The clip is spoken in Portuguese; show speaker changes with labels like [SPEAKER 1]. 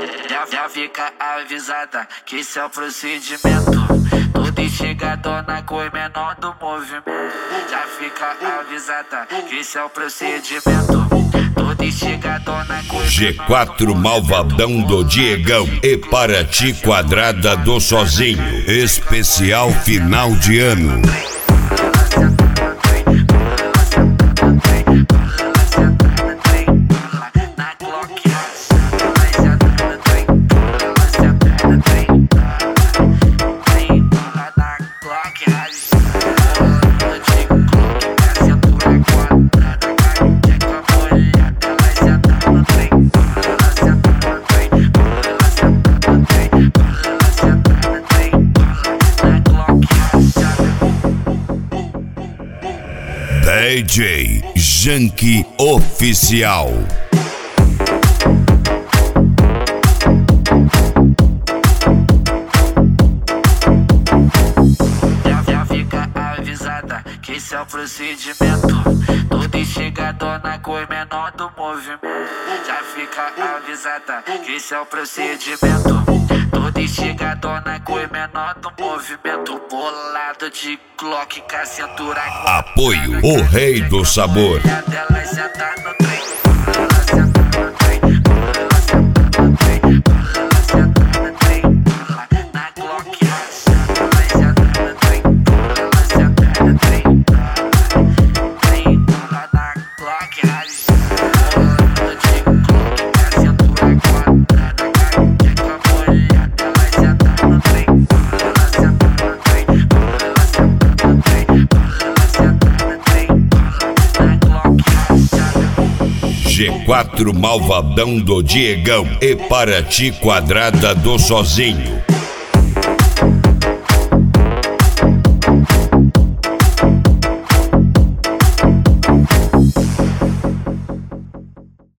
[SPEAKER 1] Já fica avisada que isso é o procedimento. Todo instigador com o menor do movimento. Já fica avisada que isso é o procedimento. Todo instigador com o
[SPEAKER 2] G4 Malvadão do Diegão e Paraty Quadrada do Sozinho. Especial final de ano. DJ Janky Oficial.
[SPEAKER 1] Já fica avisada que isso é o procedimento. Todo instigador com o menor do movimento. Já fica avisada que isso é o procedimento. Todo instigador com o menor do movimento. Bolado de Glock com a cintura.
[SPEAKER 2] Apoio o Rei do Sabor.
[SPEAKER 1] Ela senta no trem. Na Glock.
[SPEAKER 2] G4 Malvadão do Diegão e Paraty Quadrada do Sozinho.